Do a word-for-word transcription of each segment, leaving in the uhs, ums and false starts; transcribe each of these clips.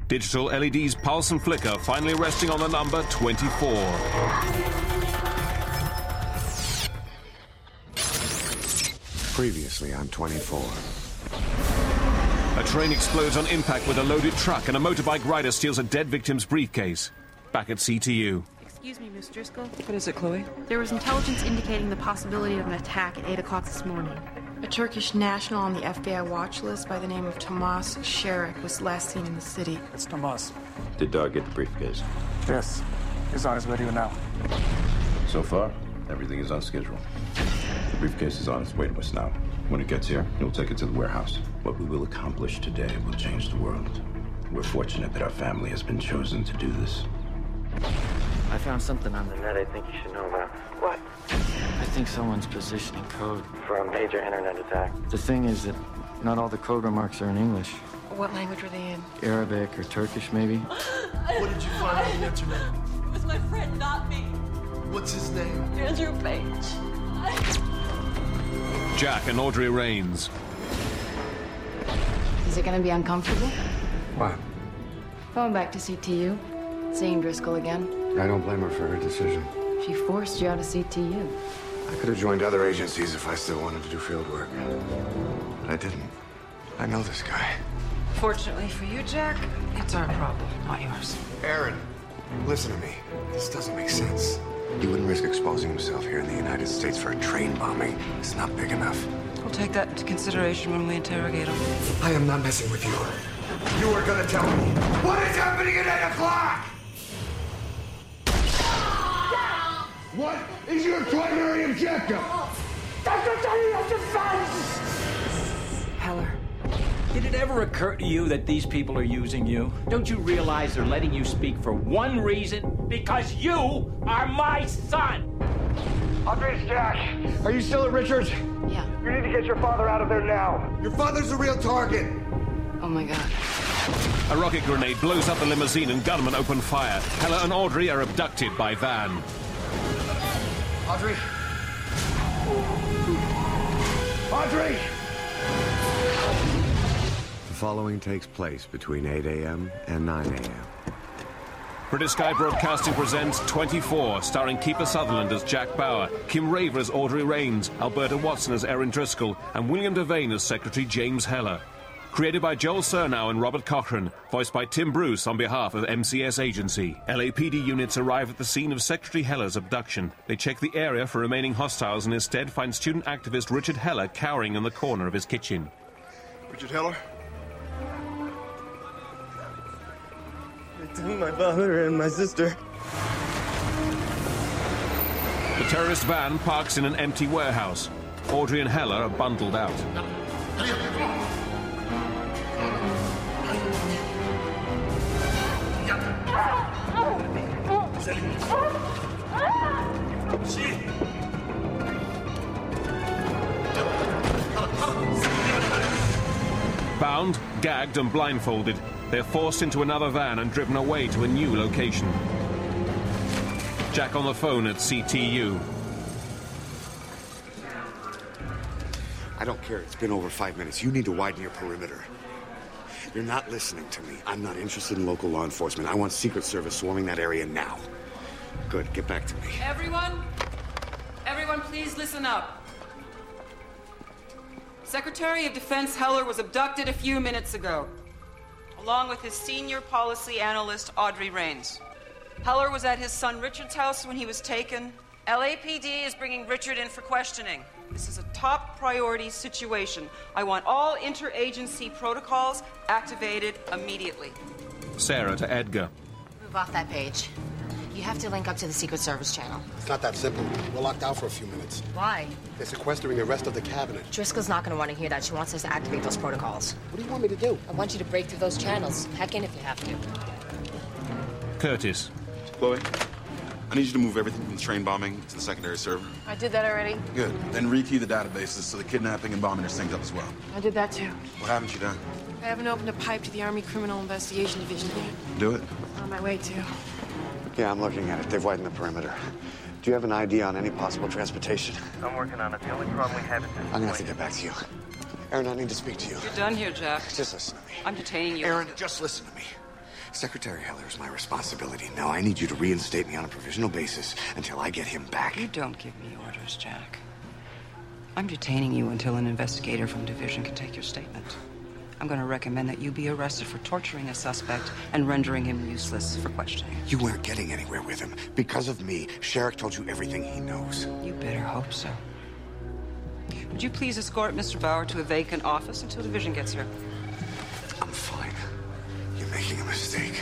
Digital L E Ds pulse and flicker, finally resting on the number twenty-four. Previously on twenty-four. A train explodes on impact with a loaded truck, and a motorbike rider steals a dead victim's briefcase. Back at C T U. Excuse me, Miss Driscoll. What is it, Chloe? There was intelligence indicating the possibility of an attack at eight o'clock this morning. A Turkish national on the F B I watch list by the name of Tomas Sherek was last seen in the city. It's Tomas. Did Dog get the briefcase? Yes. He's on his way to you now. So far, everything is on schedule. The briefcase is on its way to us now. When it gets here, you'll take it to the warehouse. What we will accomplish today will change the world. We're fortunate that our family has been chosen to do this. I found something on the net I think you should know about. What? I think someone's positioning code for a major internet attack. The thing is that not all the code remarks are in English. What language are they in? Arabic or Turkish, maybe. What did you find on the internet? It was my friend, not me. What's his name? Andrew Page. Jack and Audrey Raines. Is it gonna be uncomfortable? What? Going back to C T U, seeing Driscoll again. I don't blame her for her decision. She forced you out of C T U. I could have joined other agencies if I still wanted to do field work. But I didn't. I know this guy. Fortunately for you, Jack, it's our problem, not yours. Aaron, listen to me. This doesn't make sense. He wouldn't risk exposing himself here in the United States for a train bombing. It's not big enough. We'll take that into consideration when we interrogate him. I am not messing with you. You are gonna tell me what is happening at eight o'clock! What is your primary objective? Secretary of Defense! Heller. Did it ever occur to you that these people are using you? Don't you realize they're letting you speak for one reason? Because you are my son! Audrey, it's Jack. Are you still at Richards? Yeah. You need to get your father out of there now. Your father's a real target. Oh my God. A rocket grenade blows up the limousine and gunmen open fire. Heller and Audrey are abducted by Van. Audrey? Audrey! The following takes place between eight a.m. and nine a.m. British Sky Broadcasting presents twenty-four, starring Kiefer Sutherland as Jack Bauer, Kim Raver as Audrey Raines, Alberta Watson as Erin Driscoll, and William Devane as Secretary James Heller. Created by Joel Surnow and Robert Cochran, voiced by Tim Bruce on behalf of M C S Agency. L A P D units arrive at the scene of Secretary Heller's abduction. They check the area for remaining hostiles and instead find student activist Richard Heller cowering in the corner of his kitchen. Richard Heller? They took my father and my sister. The terrorist van parks in an empty warehouse. Audrey and Heller are bundled out. Bound, gagged and blindfolded, they're forced into another van and driven away to a new location. Jack on the phone at C T U. I don't care. It's been over five minutes. You need to widen your perimeter. You're not listening to me. I'm not interested in local law enforcement. I want Secret Service swarming that area now. Good. Get back to me. Everyone, everyone, please listen up. Secretary of Defense Heller was abducted a few minutes ago, along with his senior policy analyst, Audrey Raines. Heller was at his son Richard's house when he was taken. L A P D is bringing Richard in for questioning. This is a top priority situation. I want all interagency protocols activated immediately. Sarah to Edgar. Move off that page. You have to link up to the Secret Service channel. It's not that simple. We're locked out for a few minutes. Why? They're sequestering the rest of the cabinet. Driscoll's not going to want to hear that. She wants us to activate those protocols. What do you want me to do? I want you to break through those channels. Hack in if you have to. Curtis. Chloe, I need you to move everything from the train bombing to the secondary server. I did that already. Good. Then rekey the databases so the kidnapping and bombing are synced up as well. I did that too. What haven't you done? I haven't opened a pipe to the Army Criminal Investigation Division yet. Do it. On my way to. Yeah, I'm looking at it. They've widened the perimeter. Do you have an idea on any possible transportation? I'm working on it. The only problem we have is... I'm gonna have to get back to you. Aaron, I need to speak to you. You're done here, Jack. Just listen to me. I'm detaining you. Aaron, just listen to me. Secretary Heller is my responsibility. Now I need you to reinstate me on a provisional basis until I get him back. You don't give me orders, Jack. I'm detaining you until an investigator from Division can take your statement. I'm going to recommend that you be arrested for torturing a suspect and rendering him useless for questioning. You weren't getting anywhere with him. Because of me, Sherrick told you everything he knows. You better hope so. Would you please escort Mister Bauer to a vacant office until Division gets here? I'm fine. You're making a mistake.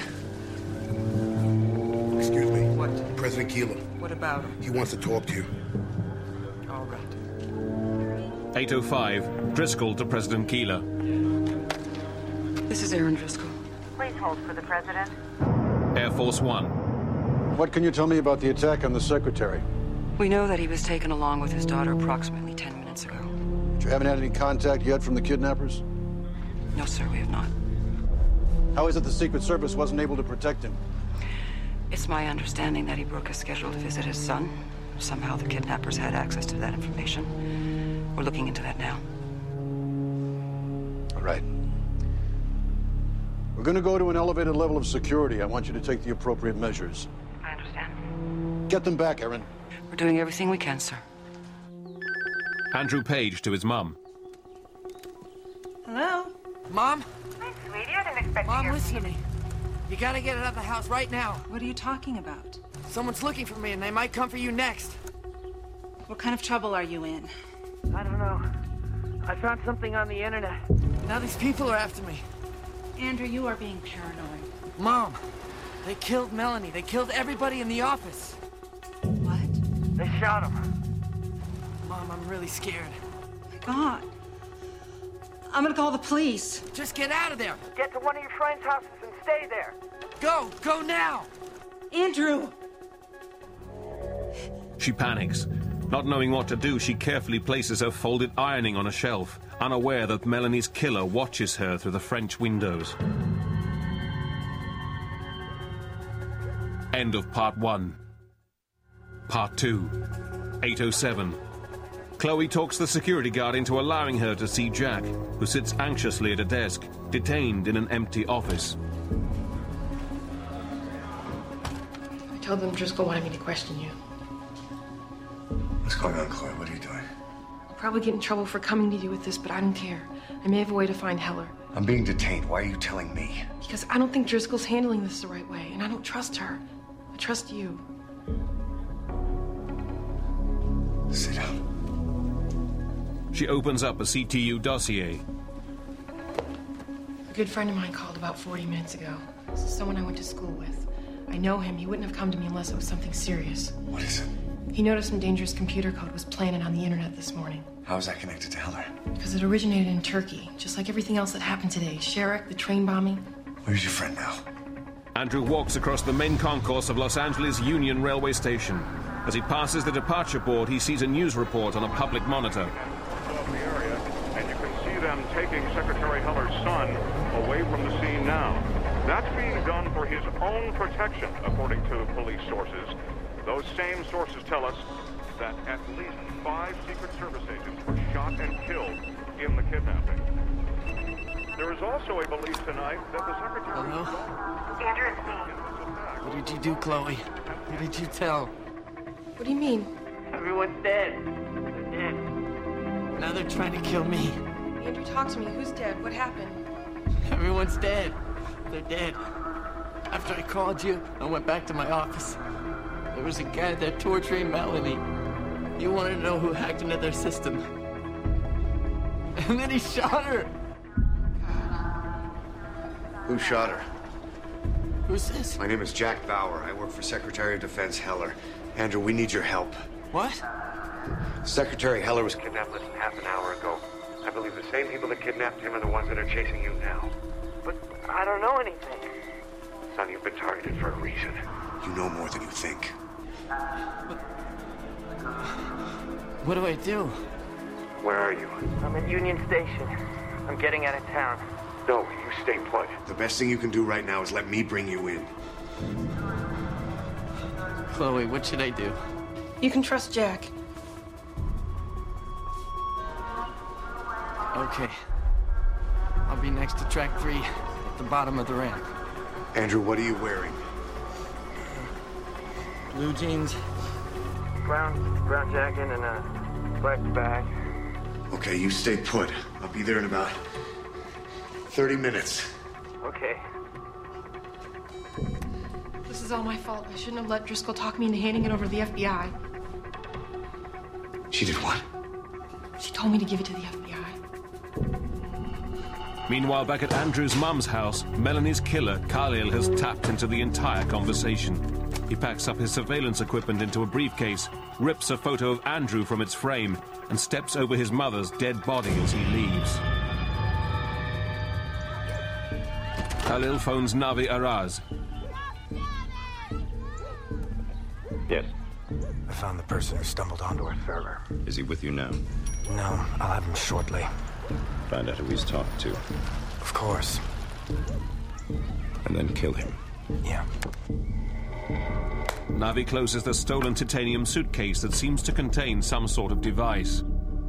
Excuse me. What? President Keeler. What about him? He wants to talk to you. All right. eight oh five, Driscoll to President Keeler. This is Aaron Driscoll. Please hold for the president. Air Force One. What can you tell me about the attack on the secretary? We know that he was taken along with his daughter approximately ten minutes ago. But you haven't had any contact yet from the kidnappers? No, sir, we have not. How is it the Secret Service wasn't able to protect him? It's my understanding that he broke a schedule to visit his son. Somehow the kidnappers had access to that information. We're looking into that now. All right. We're going to go to an elevated level of security. I want you to take the appropriate measures. I understand. Get them back, Aaron. We're doing everything we can, sir. Andrew Page to his mum. Hello? Mom? Hi, sweetie. I didn't expect Mom, to hear listen from to you. me. You gotta get out of the house right now. What are you talking about? Someone's looking for me, and they might come for you next. What kind of trouble are you in? I don't know. I found something on the internet. Now these people are after me. Andrew, you are being paranoid. Mom, they killed Melanie. They killed everybody in the office. What? They shot him. Mom, I'm really scared. My God. I'm gonna call the police. Just get out of there. Get to one of your friends' houses and stay there. Go, go now. Andrew! She panics. Not knowing what to do, she carefully places her folded ironing on a shelf, unaware that Melanie's killer watches her through the French windows. End of part one. Part two. eight oh seven. Chloe talks the security guard into allowing her to see Jack, who sits anxiously at a desk, detained in an empty office. I told them Driscoll wanted me to question you. What's going on, Chloe? What are you doing? I'll probably get in trouble for coming to you with this, but I don't care. I may have a way to find Heller. I'm being detained. Why are you telling me? Because I don't think Driscoll's handling this the right way, and I don't trust her. I trust you. Sit down. She opens up a C T U dossier. A good friend of mine called about forty minutes ago. This is someone I went to school with. I know him. He wouldn't have come to me unless it was something serious. What is it? He noticed some dangerous computer code was planted on the internet this morning. How is that connected to Heller? Because it originated in Turkey, just like everything else that happened today. Sherrick, the train bombing. Where's your friend now? Andrew walks across the main concourse of Los Angeles Union Railway Station. As he passes the departure board, he sees a news report on a public monitor. The area, and you can see them taking Secretary Heller's son away from the scene now. That's being done for his own protection, according to police sources. Those same sources tell us that at least five Secret Service agents were shot and killed in the kidnapping. There is also a belief tonight that the Secretary... Hello? Andrew, it's me. What did you do, Chloe? Who did you tell? What do you mean? Everyone's dead. They're dead. Now they're trying to kill me. Andrew, talk to me. Who's dead? What happened? Everyone's dead. They're dead. After I called you, I went back to my office. There was a guy there torturing Melanie. He wanted to know who hacked into their system. And then he shot her. Who shot her? Who's this? My name is Jack Bauer. I work for Secretary of Defense Heller. Andrew, we need your help. What? Secretary Heller was kidnapped less than half an hour ago. I believe the same people that kidnapped him are the ones that are chasing you now. But I don't know anything. Son, you've been targeted for a reason. You know more than you think. But... What do I do? Where are you? I'm at Union Station. I'm getting out of town. No, you stay put. The best thing you can do right now is let me bring you in. Chloe, what should I do? You can trust Jack. Okay. I'll be next to track three, at the bottom of the ramp. Andrew, what are you wearing? Blue jeans. Brown, brown jacket and a black bag. Okay, you stay put. I'll be there in about thirty minutes. Okay. This is all my fault. I shouldn't have let Driscoll talk me into handing it over to the F B I. She did what? She told me to give it to the F B I. Meanwhile, back at Andrew's mum's house, Melanie's killer, Khalil, has tapped into the entire conversation. He packs up his surveillance equipment into a briefcase, rips a photo of Andrew from its frame, and steps over his mother's dead body as he leaves. Khalil phones Navi Araz. Yes. I found the person who stumbled onto it, Ferrer. Is he with you now? No, I'll have him shortly. Find out who he's talked to. Of course. And then kill him. Yeah. Navi closes the stolen titanium suitcase that seems to contain some sort of device.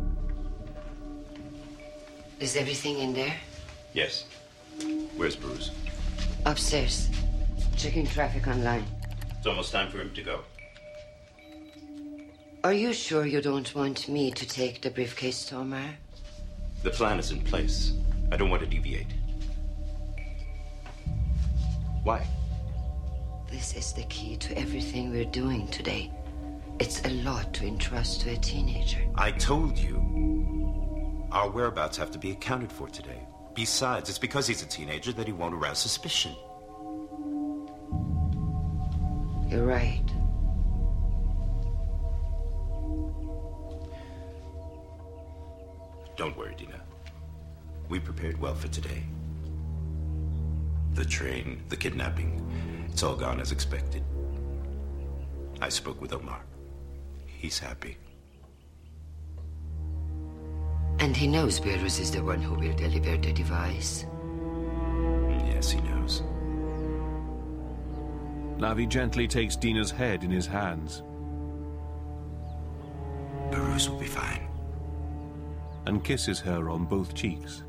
Is everything in there? Yes. Where's Bruce? Upstairs. Checking traffic online. It's almost time for him to go. Are you sure you don't want me to take the briefcase to Omar? The plan is in place. I don't want to deviate. Why? This is the key to everything we're doing today. It's a lot to entrust to a teenager. I told you. Our whereabouts have to be accounted for today. Besides, it's because he's a teenager that he won't arouse suspicion. You're right. Don't worry, Dina. We prepared well for today. The train, the kidnapping, it's all gone as expected. I spoke with Omar. He's happy. And he knows Behruz is the one who will deliver the device. Yes, he knows. Navi gently takes Dina's head in his hands. Behruz will be fine. And kisses her on both cheeks.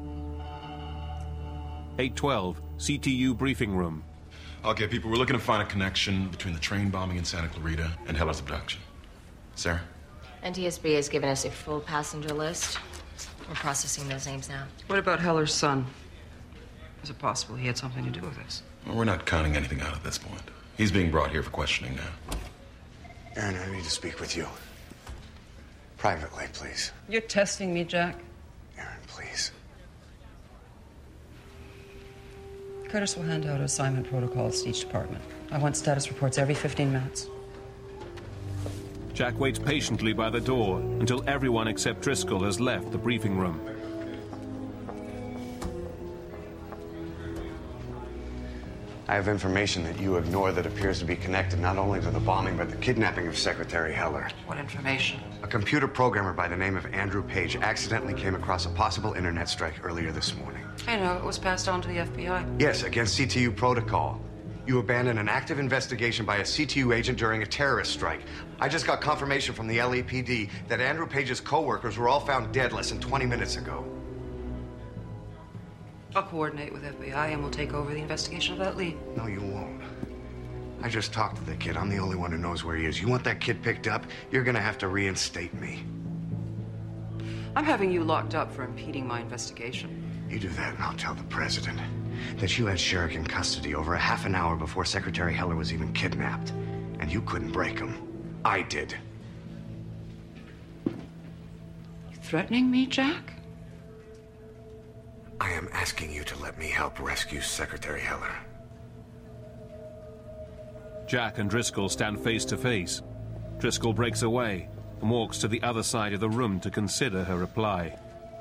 eight twelve, C T U briefing room. Okay, people, we're looking to find a connection between the train bombing in Santa Clarita and Heller's abduction. Sarah? N T S B has given us a full passenger list. We're processing those names now. What about Heller's son? Is it possible he had something to do with this? Well, we're not counting anything out at this point. He's being brought here for questioning now. Aaron, I need to speak with you. Privately, please. You're testing me, Jack. Aaron, please. Curtis will hand out assignment protocols to each department. I want status reports every fifteen minutes. Jack waits patiently by the door until everyone except Driscoll has left the briefing room. I have information that you ignore that appears to be connected not only to the bombing, but the kidnapping of Secretary Heller. What information? A computer programmer by the name of Andrew Page accidentally came across a possible internet strike earlier this morning. I know, it was passed on to the F B I. Yes, against C T U protocol. You abandoned an active investigation by a C T U agent during a terrorist strike. I just got confirmation from the L A P D that Andrew Page's co-workers were all found dead less than twenty minutes ago. I'll coordinate with F B I and we'll take over the investigation of that lead. No, you won't. I just talked to the kid. I'm the only one who knows where he is. You want that kid picked up, you're gonna have to reinstate me. I'm having you locked up for impeding my investigation. You do that and I'll tell the president that you had Sherrick in custody over a half an hour before Secretary Heller was even kidnapped. And you couldn't break him. I did. You threatening me, Jack? I am asking you to let me help rescue Secretary Heller. Jack and Driscoll stand face to face. Driscoll breaks away and walks to the other side of the room to consider her reply.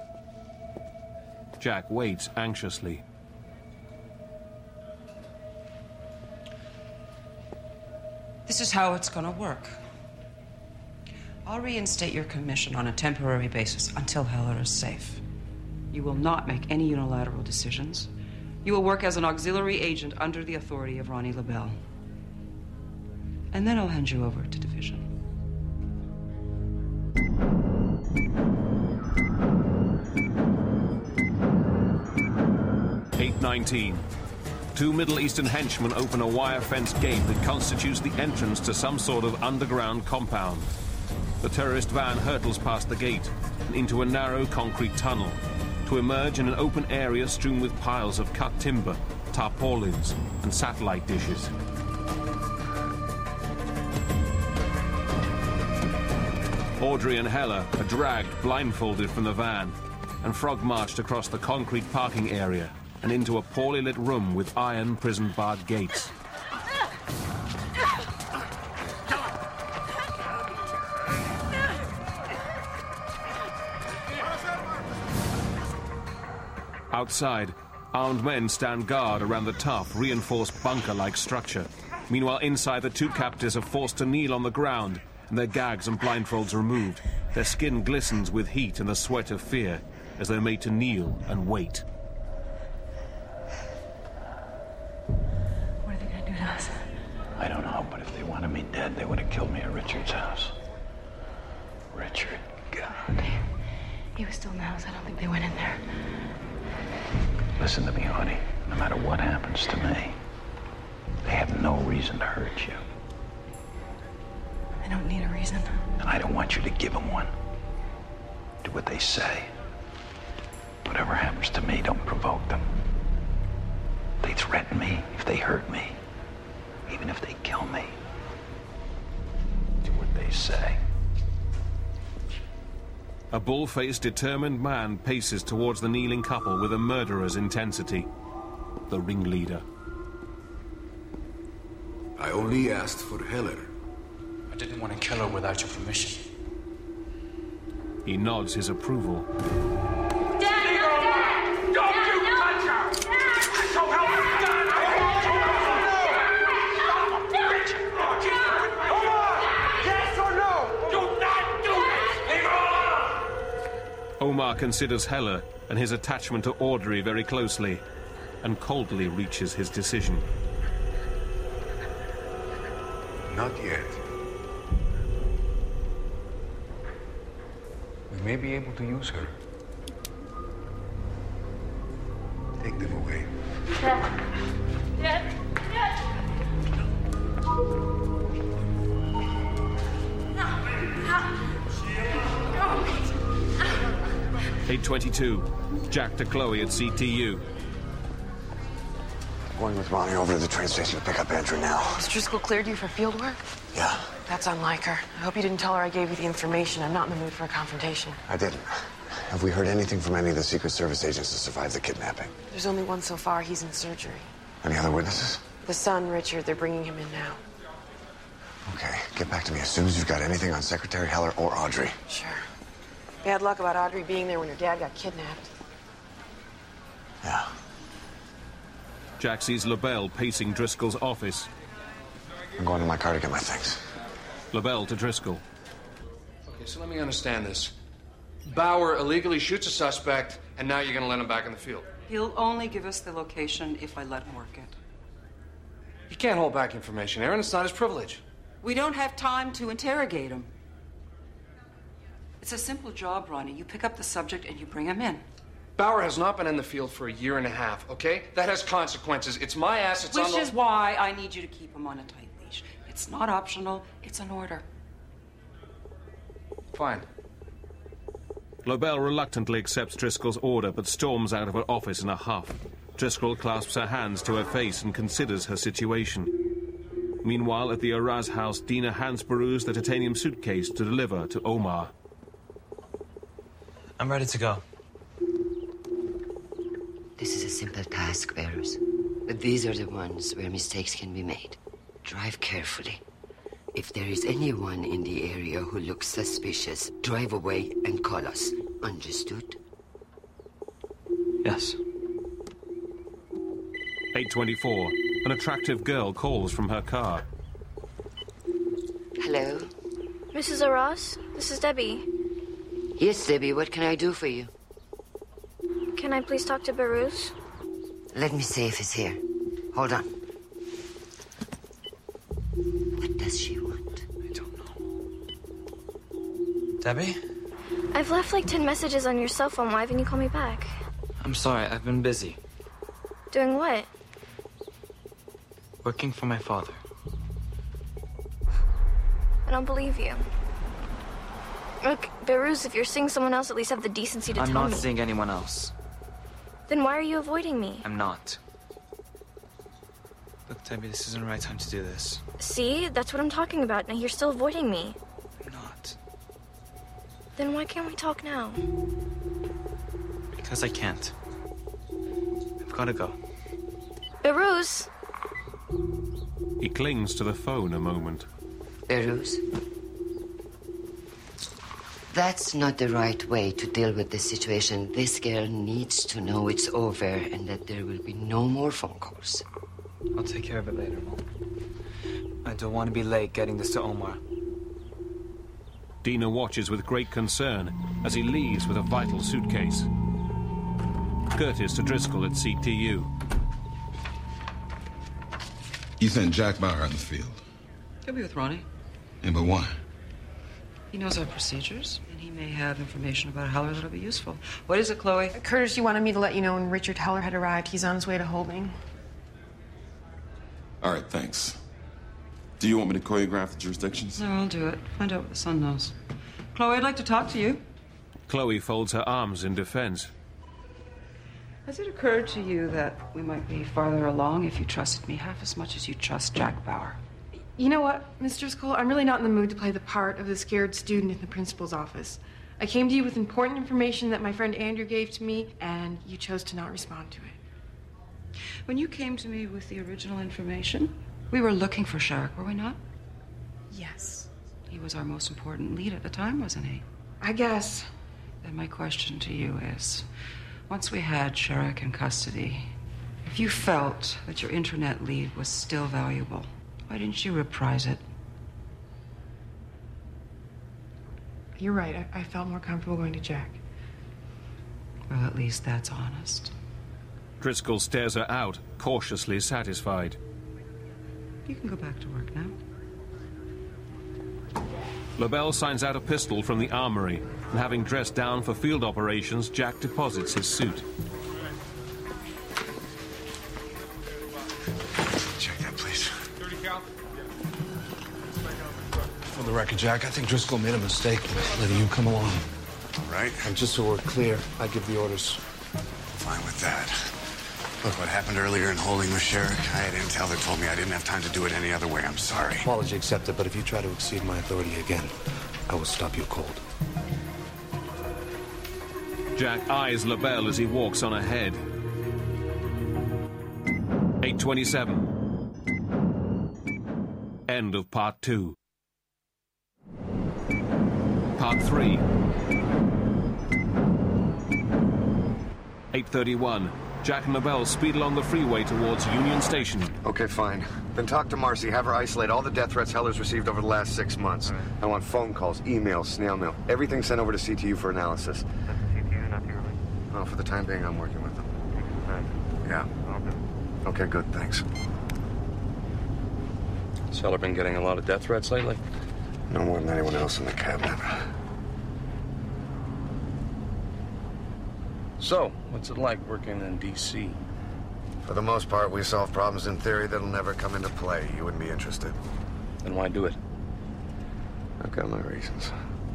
Jack waits anxiously. This is how it's gonna work. I'll reinstate your commission on a temporary basis until Heller is safe. You will not make any unilateral decisions. You will work as an auxiliary agent under the authority of Ronnie LaBelle. And then I'll hand you over to Division. eight nineteen. Two Middle Eastern henchmen open a wire-fenced gate that constitutes the entrance to some sort of underground compound. The terrorist van hurtles past the gate and into a narrow concrete tunnel, to emerge in an open area strewn with piles of cut timber, tarpaulins, and satellite dishes. Audrey and Heller are dragged blindfolded from the van and frog-marched across the concrete parking area and into a poorly lit room with iron prison-barred gates. Outside, armed men stand guard around the tough, reinforced bunker-like structure. Meanwhile, inside, the two captives are forced to kneel on the ground and their gags and blindfolds removed. Their skin glistens with heat and the sweat of fear as they're made to kneel and wait. What are they gonna do to us? I don't know, but if they wanted me dead, they would have killed me at Richard's house. Richard, God. He was still in the house. I don't think they went in there. Listen to me, honey. No matter what happens to me, they have no reason to hurt you. I don't need a reason. And I don't want you to give them one. Do what they say. Whatever happens to me, don't provoke them. They threaten me, if they hurt me, even if they kill me. Do what they say. A bull-faced, determined man paces towards the kneeling couple with a murderer's intensity. The ringleader. I only asked for Heller. I didn't want to kill her without your permission. He nods his approval. Dad! Dad! Don't Dad, you no. touch her! Dad. So help me God! No! Richard! Come on! Yes or no? Do not do this! Leave her alone! Omar considers Heller and his attachment to Audrey very closely and coldly reaches his decision. Not yet. We may be able to use her. Take them away. Dad! Dad! Dad! eight twenty-two. Jack to Chloe at C T U. Going with Ronnie over to the train station to pick up Andrew now. Has Driscoll cleared you for field work? Yeah, That's unlike her. I hope you didn't tell her I gave you the information. I'm not in the mood for a confrontation. I didn't. Have we heard anything from any of the Secret Service agents that survived the kidnapping? There's only one so far. He's in surgery. Any other witnesses? The son, Richard, they're bringing him in now. Okay, get back to me as soon as you've got anything on Secretary Heller or Audrey. Sure. Bad luck about Audrey being there when her dad got kidnapped. Yeah. Jack sees LaBelle pacing Driscoll's office. I'm going to my car to get my things. LaBelle to Driscoll. Okay, so let me understand this. Bauer illegally shoots a suspect, and now you're gonna let him back in the field. He'll only give us the location if I let him work it. He can't hold back information, Aaron. It's not his privilege. We don't have time to interrogate him. It's a simple job, Ronnie. You pick up the subject and you bring him in. Bauer has not been in the field for a year and a half, okay? That has consequences. It's my ass, it's Which on the... is why I need you to keep him on a tight leash. It's not optional, it's an order. Fine. LaBelle reluctantly accepts Driscoll's order, but storms out of her office in a huff. Driscoll clasps her hands to her face and considers her situation. Meanwhile, at the Araz house, Dina hands Baruz the titanium suitcase to deliver to Omar. I'm ready to go. This is a simple task, Baruz. But these are the ones where mistakes can be made. Drive carefully. If there is anyone in the area who looks suspicious, drive away and call us. Understood? Yes. eight twenty-four. An attractive girl calls from her car. Hello? Missus Aras, this is Debbie. Yes, Debbie, what can I do for you? Can I please talk to Baruz? Let me see if he's here. Hold on. What does she want? I don't know. Debbie? I've left like ten messages on your cell phone. Why haven't you called me back? I'm sorry, I've been busy. Doing what? Working for my father. I don't believe you. Look, Behrooz, if you're seeing someone else, at least have the decency to I'm tell me. not seeing anyone else. Then why are you avoiding me? I'm not. Look, Debbie, this isn't the right time to do this. See? That's what I'm talking about. Now you're still avoiding me. I'm not. Then why can't we talk now? Because I can't. I've gotta go. Behrooz! He clings to the phone a moment. Behrooz, that's not the right way to deal with this situation. This girl needs to know it's over and that there will be no more phone calls. I'll take care of it later, Mom. I don't want to be late getting this to Omar. Dina watches with great concern as he leaves with a vital suitcase. Curtis to Driscoll at C T U. You sent Jack Bauer in the field. He'll be with Ronnie. Yeah, but why? He knows our procedures, and he may have information about Heller that'll be useful. What is it, Chloe? Curtis, you wanted me to let you know when Richard Heller had arrived. He's on his way to Holding. All right, thanks. Do you want me to choreograph the jurisdictions? No, I'll do it. Find out what the son knows. Chloe, I'd like to talk to you. Chloe folds her arms in defense. Has it occurred to you that we might be farther along if you trusted me half as much as you trust Jack Bauer? You know what, Mister Driscoll? I'm really not in the mood to play the part of the scared student in the principal's office. I came to you with important information that my friend Andrew gave to me, and you chose to not respond to it. When you came to me with the original information, we were looking for Sharrock, were we not? Yes. He was our most important lead at the time, wasn't he? I guess. Then my question to you is, once we had Sharrock in custody, if you felt that your internet lead was still valuable, why didn't you reprise it? You're right. I, I felt more comfortable going to Jack. Well, at least that's honest. Driscoll stares her out, cautiously satisfied. You can go back to work now. LaBelle signs out a pistol from the armory, and having dressed down for field operations, Jack deposits his suit. Check that, please. For the record, Jack, I think Driscoll made a mistake letting you come along. All right. And just so we're clear, I give the orders. Fine with that. Look, what happened earlier in Holding with Sharrock, I had intel that told me I didn't have time to do it any other way. I'm sorry. Apology accepted, but if you try to exceed my authority again, I will stop you cold. Jack eyes LaBelle as he walks on ahead. eight twenty-seven. End of part two. Part three. eight thirty-one. Jack and LaBelle speed along the freeway towards Union Station. Okay, fine. Then talk to Marcy. Have her isolate all the death threats Heller's received over the last six months. Right. I want phone calls, emails, snail mail. Everything sent over to C T U for analysis. That's C T U, not the early. Oh, for the time being, I'm working with them. Nice. Yeah. I'll do. Okay, good. Thanks. Has Heller been getting a lot of death threats lately? No more than anyone else in the cabinet. So, what's it like working in D C? For the most part, we solve problems in theory that'll never come into play. You wouldn't be interested. Then why do it? I've got my reasons.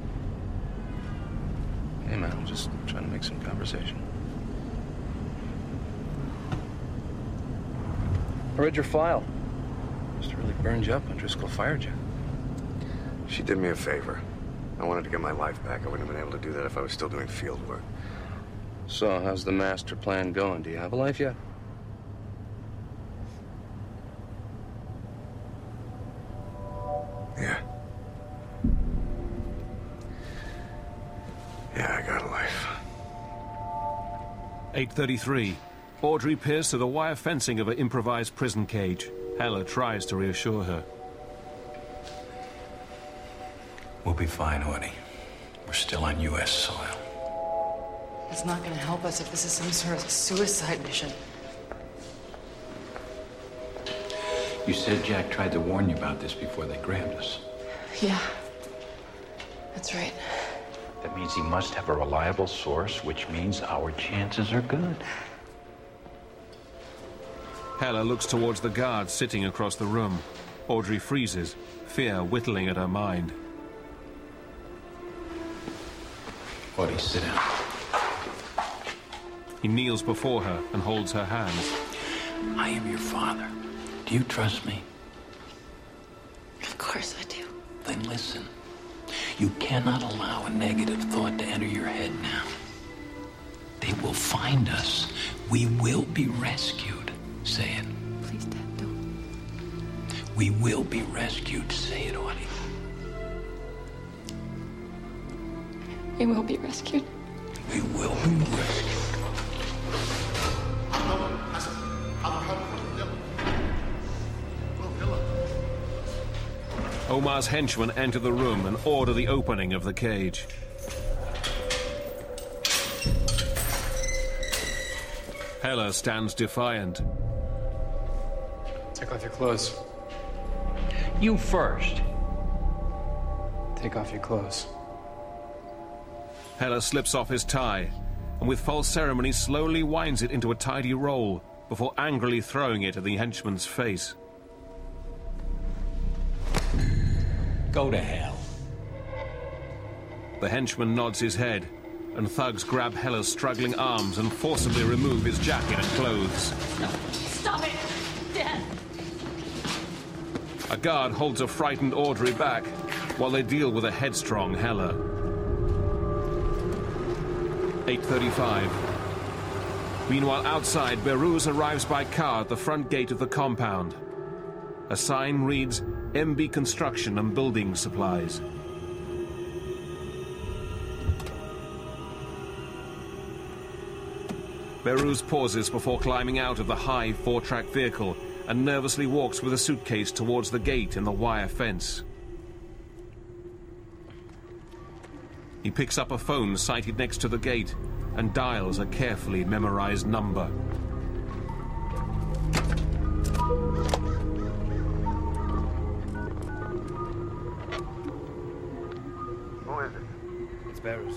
Hey, man, I'm just trying to make some conversation. I read your file. Must have really burned you up when Driscoll fired you. She did me a favor. I wanted to get my life back. I wouldn't have been able to do that if I was still doing field work. So, how's the master plan going? Do you have a life yet? Yeah. Yeah, I got a life. eight thirty-three. Audrey Pierce to the wire fencing of an improvised prison cage. Heller tries to reassure her. We'll be fine, Audie. We're still on U S soil. It's not going to help us if this is some sort of suicide mission. You said Jack tried to warn you about this before they grabbed us. Yeah. That's right. That means he must have a reliable source, which means our chances are good. Heller looks towards the guard sitting across the room. Audrey freezes, fear whittling at her mind. Audrey, sit down. He kneels before her and holds her hands. I am your father. Do you trust me? Of course I do. Then listen. You cannot allow a negative thought to enter your head now. They will find us. We will be rescued. Say it. Please, Dad, don't. We will be rescued. Say it, Audie. We will be rescued. We will be rescued. Omar's henchmen enter the room and order the opening of the cage. Heller stands defiant. Take off your clothes. You first. Take off your clothes. Heller slips off his tie and with false ceremony slowly winds it into a tidy roll before angrily throwing it at the henchman's face. Go to hell. The henchman nods his head, and thugs grab Heller's struggling arms and forcibly remove his jacket and clothes. Stop it! Dad! A guard holds a frightened Audrey back while they deal with a headstrong Heller. eight thirty-five. Meanwhile, outside, Beruz arrives by car at the front gate of the compound. A sign reads, M B Construction and Building Supplies. Beruz pauses before climbing out of the high four-track vehicle and nervously walks with a suitcase towards the gate in the wire fence. He picks up a phone sited next to the gate and dials a carefully memorized number. Who is it? It's Beruz.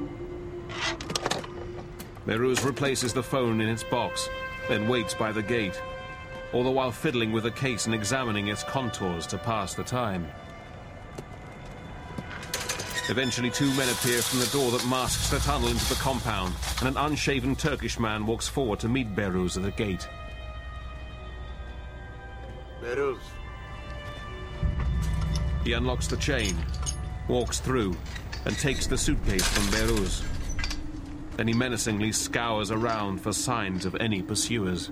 Beruz replaces the phone in its box, then waits by the gate, all the while fiddling with the case and examining its contours to pass the time. Eventually, two men appear from the door that masks the tunnel into the compound, and an unshaven Turkish man walks forward to meet Beruz at the gate. Beruz. He unlocks the chain, walks through, and takes the suitcase from Beruz. Then he menacingly scours around for signs of any pursuers.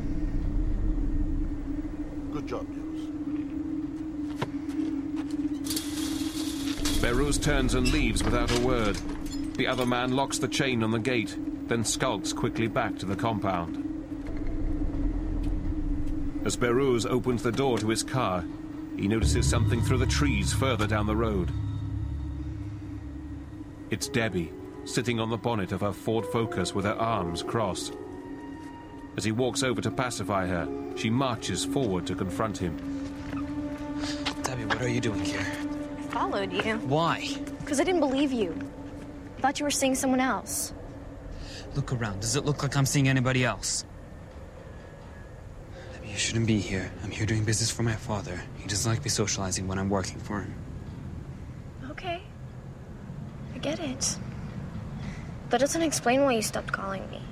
Good job, Beruz. Beruz turns and leaves without a word. The other man locks the chain on the gate, then skulks quickly back to the compound. As Beruz opens the door to his car, he notices something through the trees further down the road. It's Debbie, sitting on the bonnet of her Ford Focus with her arms crossed. As he walks over to pacify her, she marches forward to confront him. Debbie, what are you doing here? I followed you. Why? Because I didn't believe you. I thought you were seeing someone else. Look around. Does it look like I'm seeing anybody else? Debbie, you shouldn't be here. I'm here doing business for my father. He doesn't like me socializing when I'm working for him. Okay. I get it. That doesn't explain why you stopped calling me.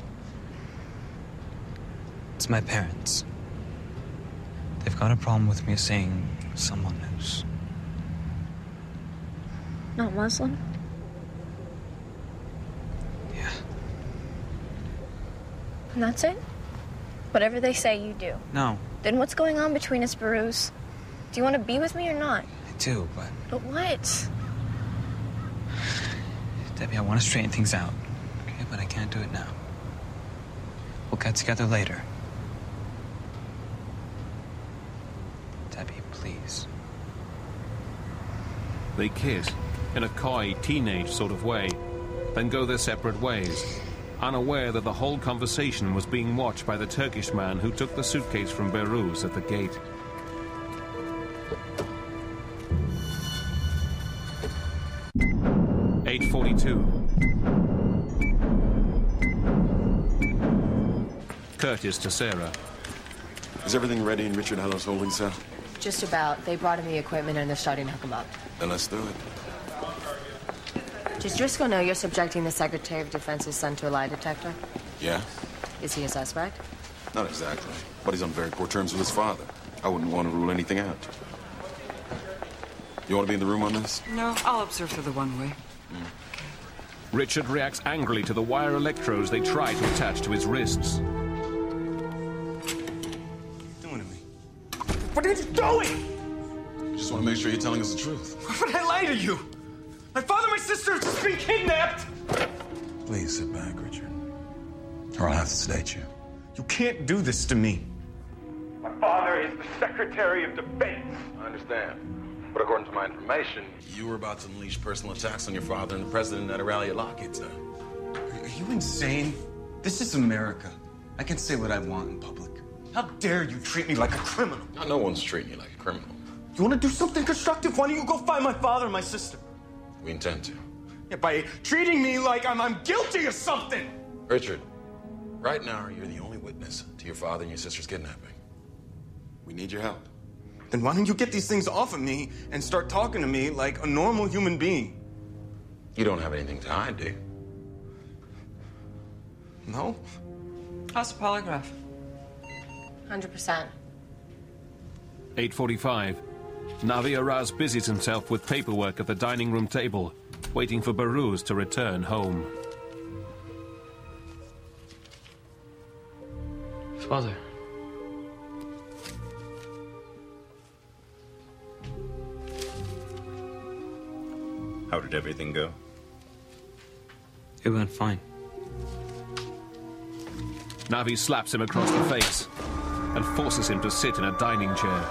It's my parents. They've got a problem with me saying someone who's... Not Muslim? Yeah. And that's it? Whatever they say, you do. No. Then what's going on between us, Beruz? Do you want to be with me or not? I do, but... But what? Debbie, I want to straighten things out. Okay, but I can't do it now. We'll get together later. Debbie, please. They kiss, in a coy, teenage sort of way, then go their separate ways, unaware that the whole conversation was being watched by the Turkish man who took the suitcase from Beruz at the gate. eight forty-two. Curtis to Sarah. Is everything ready in Richard Heller's holding cell? Just about. They brought in the equipment and they're starting to hook him up. Then let's do it. Does Driscoll know you're subjecting the Secretary of Defense's son to a lie detector? Yeah? Is he a suspect? Not exactly. But he's on very poor terms with his father. I wouldn't want to rule anything out. You want to be in the room on this? No, I'll observe for the one way. Mm. Richard reacts angrily to the wire electrodes they try to attach to his wrists. What are you doing? I just want to make sure you're telling us the truth. Why would I lie to you? My father and my sister have just been kidnapped! Please sit back, Richard. Or I'll have to sedate you. You can't do this to me. My father is the Secretary of Defense. I understand. But according to my information, you were about to unleash personal attacks on your father and the president at a rally at Lockheed, sir. Are you insane? This is America. I can say what I want in public. How dare you treat me like a criminal? Now, no one's treating you like a criminal. You want to do something constructive? Why don't you go find my father and my sister? We intend to. Yeah, by treating me like I'm, I'm guilty of something! Richard, right now you're the only witness to your father and your sister's kidnapping. We need your help. Then why don't you get these things off of me and start talking to me like a normal human being? You don't have anything to hide, do you? No? How's the polygraph? one hundred percent. eight forty-five. Navi Araz busies himself with paperwork at the dining room table, waiting for Baruz to return home. Father. How did everything go? It went fine. Navi slaps him across the face and forces him to sit in a dining chair.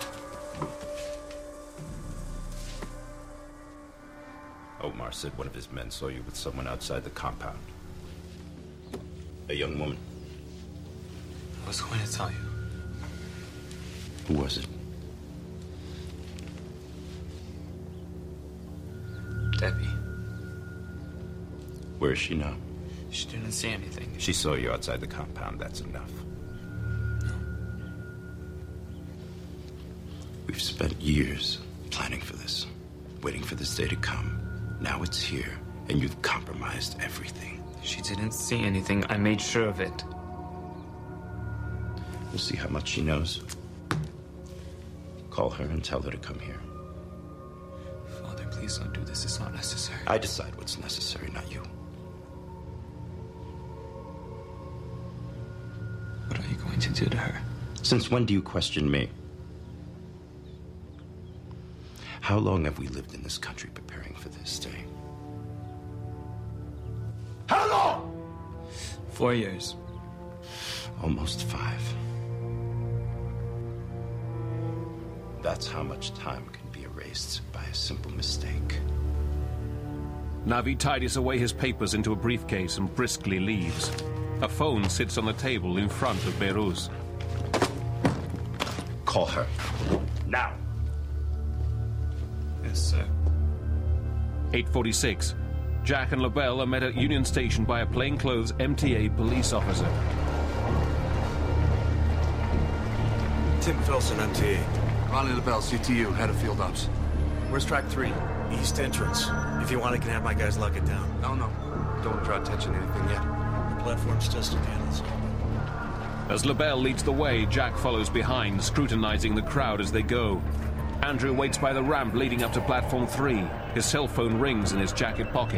Omar said one of his men saw you with someone outside the compound. A young woman. I was going to tell you. Who was it? Debbie. Where is she now? She didn't see anything. She saw you outside the compound, that's enough. No. We've spent years planning for this, waiting for this day to come. Now it's here, and you've compromised everything. She didn't see anything. I made sure of it. We'll see how much she knows. Call her and tell her to come here. Father, please don't do this. It's not necessary. I decide what's necessary, not you. What are you going to do to her? Since when do you question me? How long have we lived in this country preparing for this day? How long? Four years. Almost five. That's how much time can be erased by a simple mistake. Navi tidies away his papers into a briefcase and briskly leaves. A phone sits on the table in front of Beiruz. Call her. Now. Yes, sir. eight forty-six. Jack and LaBelle are met at Union Station by a plainclothes M T A police officer. Tim Filson, M T A. Ronnie LaBelle, C T U, head of field ops. Where's track three? East entrance. If you want, I can have my guys lock it down. No, no. Don't draw attention to anything yet. The platform's tested, Daniels. As LaBelle leads the way, Jack follows behind, scrutinizing the crowd as they go. Andrew waits by the ramp leading up to platform three. His cell phone rings in his jacket pocket.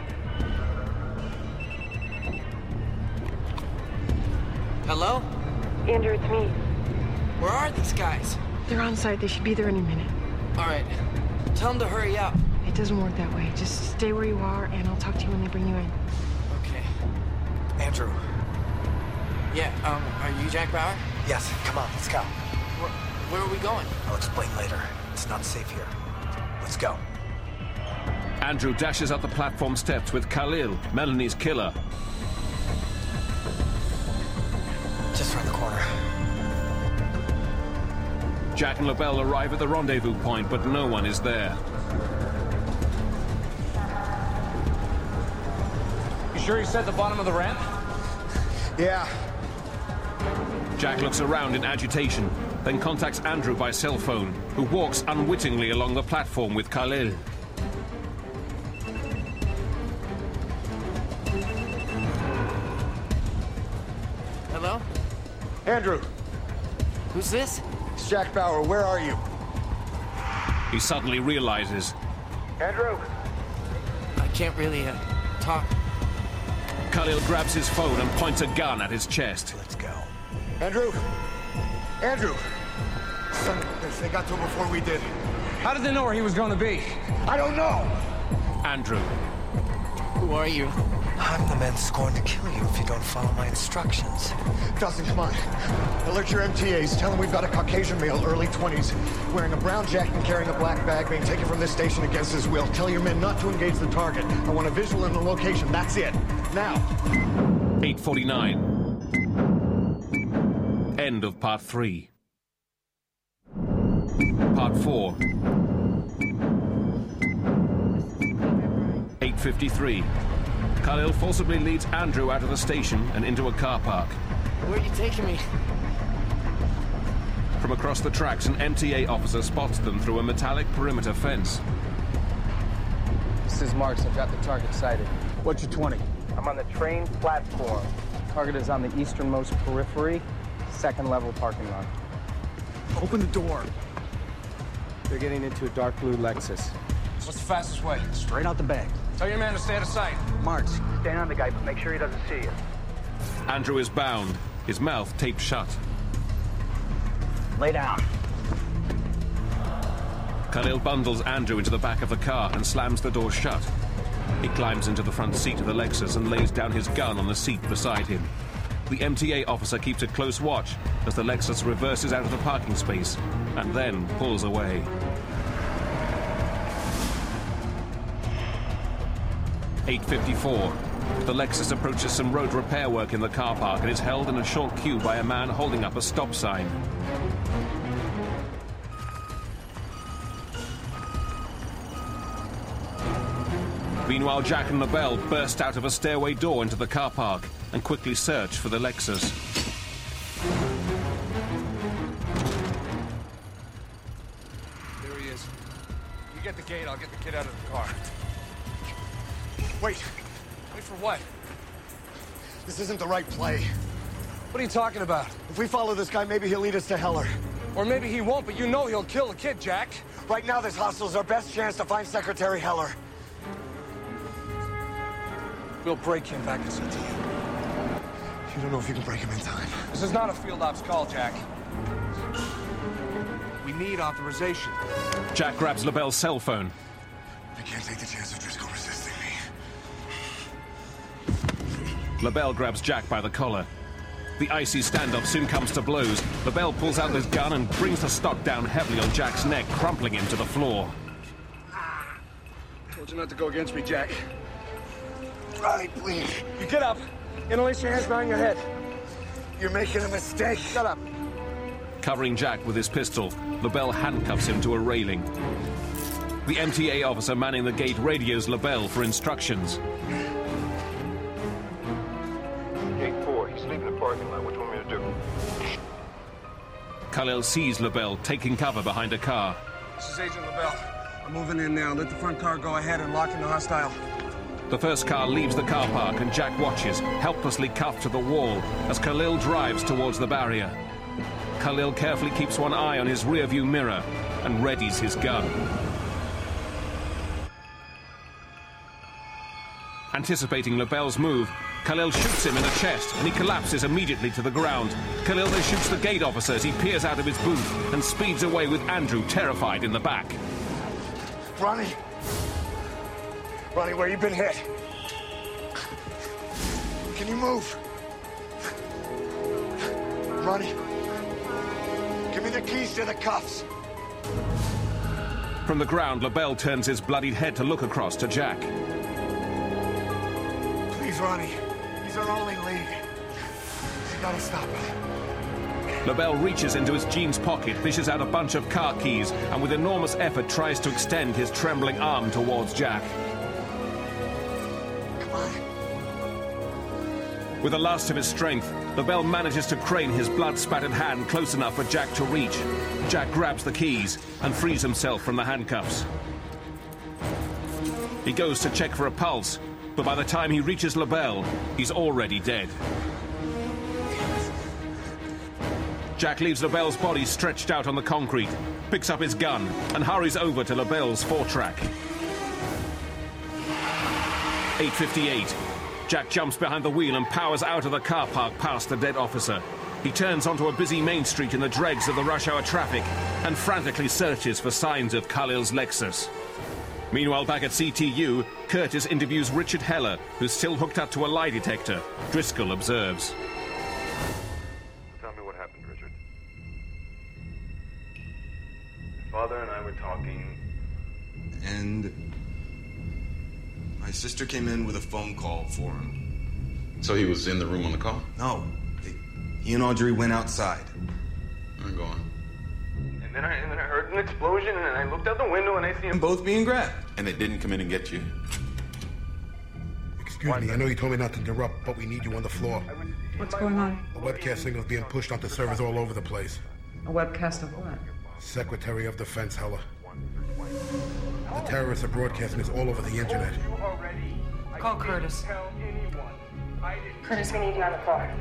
Hello? Andrew, it's me. Where are these guys? They're on site. They should be there any minute. All right. Tell them to hurry up. It doesn't work that way. Just stay where you are, and I'll talk to you when they bring you in. Okay. Andrew. Yeah, um, are you Jack Bauer? Yes, come on, let's go. Where, where are we going? I'll explain later. It's not safe here. Let's go. Andrew dashes up the platform steps with Khalil, Melanie's killer. Just around the corner. Jack and LaBelle arrive at the rendezvous point, but no one is there. You sure you said the bottom of the ramp? Yeah. Jack looks around in agitation, then contacts Andrew by cell phone, who walks unwittingly along the platform with Khalil. Hello? Andrew. Who's this? It's Jack Bauer. Where are you? He suddenly realizes. Andrew. I can't really uh, talk. Khalil grabs his phone and points a gun at his chest. Let's go. Andrew. Andrew. Son of a bitch, they got to him before we did. How did they know where he was going to be? I don't know. Andrew. Who are you? I'm the man scorned to kill you if you don't follow my instructions. Dawson, come on. Alert your M T As. Tell them we've got a Caucasian male, early twenties, wearing a brown jacket and carrying a black bag, being taken from this station against his will. Tell your men not to engage the target. I want a visual and the location. That's it. Now. eight forty-nine. End of part three. Part four. eight fifty-three. Khalil forcibly leads Andrew out of the station and into a car park. Where are you taking me? From across the tracks, an M T A officer spots them through a metallic perimeter fence. This is Marks. I've got the target sighted. What's your twenty? I'm on the train platform. Target is on the easternmost periphery, second level parking lot. Open the door. They're getting into a dark blue Lexus. What's the fastest way? Straight out the back. Tell your man to stay out of sight. Marks. Stay on the guy, but make sure he doesn't see you. Andrew is bound, his mouth taped shut. Lay down. Khalil bundles Andrew into the back of the car and slams the door shut. He climbs into the front seat of the Lexus and lays down his gun on the seat beside him. The M T A officer keeps a close watch as the Lexus reverses out of the parking space and then pulls away. eight fifty-four. The Lexus approaches some road repair work in the car park and is held in a short queue by a man holding up a stop sign. Meanwhile, Jack and LaBelle burst out of a stairway door into the car park and quickly search for the Lexus. There he is. You get the gate, I'll get the kid out of the car. Wait. Wait for what? This isn't the right play. What are you talking about? If we follow this guy, maybe he'll lead us to Heller. Or maybe he won't, but you know he'll kill the kid, Jack. Right now, this hostel's our best chance to find Secretary Heller. We'll break him back and send to you. You don't know if you can break him in time. This is not a field ops call, Jack. We need authorization. Jack grabs LaBelle's cell phone. I can't take the chance of Driscoll resisting me. LaBelle grabs Jack by the collar. The icy standoff soon comes to blows. LaBelle pulls out his gun and brings the stock down heavily on Jack's neck, crumpling him to the floor. Told you not to go against me, Jack. Right, please. You get up and place your hands behind your head. You're making a mistake. Shut up. Covering Jack with his pistol, LaBelle handcuffs him to a railing. The M T A officer manning the gate radios LaBelle for instructions. Gate four, he's leaving the parking lot. What do you want me to do? Khalil sees LaBelle taking cover behind a car. This is Agent LaBelle. I'm moving in now. Let the front car go ahead and lock in the hostile. The first car leaves the car park and Jack watches, helplessly cuffed to the wall, as Khalil drives towards the barrier. Khalil carefully keeps one eye on his rearview mirror and readies his gun. Anticipating LaBelle's move, Khalil shoots him in the chest and he collapses immediately to the ground. Khalil then shoots the gate officer as he peers out of his booth and speeds away with Andrew terrified in the back. Ronnie! Ronnie, where you been hit? Can you move? Ronnie, give me the keys to the cuffs. From the ground, LaBelle turns his bloodied head to look across to Jack. Please, Ronnie. He's our only lead. You gotta stop it. LaBelle reaches into his jeans pocket, fishes out a bunch of car keys, and with enormous effort tries to extend his trembling arm towards Jack. With the last of his strength, LaBelle manages to crane his blood-spattered hand close enough for Jack to reach. Jack grabs the keys and frees himself from the handcuffs. He goes to check for a pulse, but by the time he reaches LaBelle, he's already dead. Jack leaves LaBelle's body stretched out on the concrete, picks up his gun, and hurries over to LaBelle's four-track. eight fifty-eight. Jack jumps behind the wheel and powers out of the car park past the dead officer. He turns onto a busy main street in the dregs of the rush-hour traffic and frantically searches for signs of Khalil's Lexus. Meanwhile, back at C T U, Curtis interviews Richard Heller, who's still hooked up to a lie detector. Driscoll observes. Tell me what happened, Richard. Father and I were talking, and my sister came in with a phone call for him. So he was in the room on the call? No. They, he and Audrey went outside. I'm going. and then I and then I heard an explosion, and then I looked out the window and I see them both being grabbed. And they didn't come in and get you? Excuse me, I know you told me not to interrupt, but we need you on the floor. What's going on? A webcast signal's being pushed onto servers all over the place. A webcast of what? Secretary of Defense Heller. The terrorists are broadcasting this all over the internet. Call Curtis. Curtis, we need you on the floor.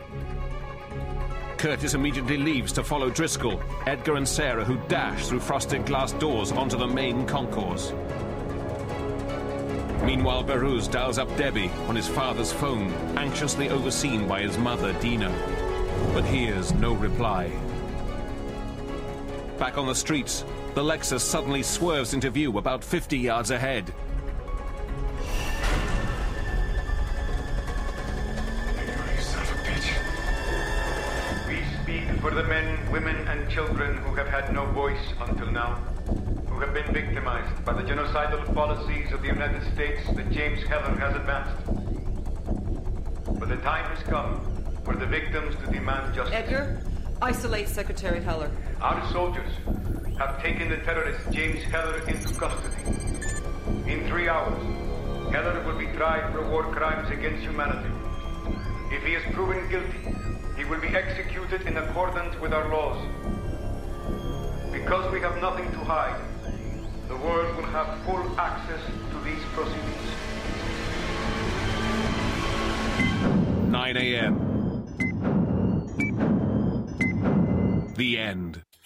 Curtis immediately leaves to follow Driscoll, Edgar and Sarah, who dash through frosted glass doors onto the main concourse. Meanwhile, Baruz dials up Debbie on his father's phone, anxiously overseen by his mother, Dina, but hears no reply. Back on the streets, the Lexus suddenly swerves into view about fifty yards ahead. For the men, women, and children who have had no voice until now, who have been victimized by the genocidal policies of the United States that James Heller has advanced. But the time has come for the victims to demand justice. Edgar, isolate Secretary Heller. Our soldiers have taken the terrorist James Heller into custody. In three hours, Heller will be tried for war crimes against humanity. If he is proven guilty, he will be executed in accordance with our laws. Because we have nothing to hide, the world will have full access to these proceedings. nine a m The end.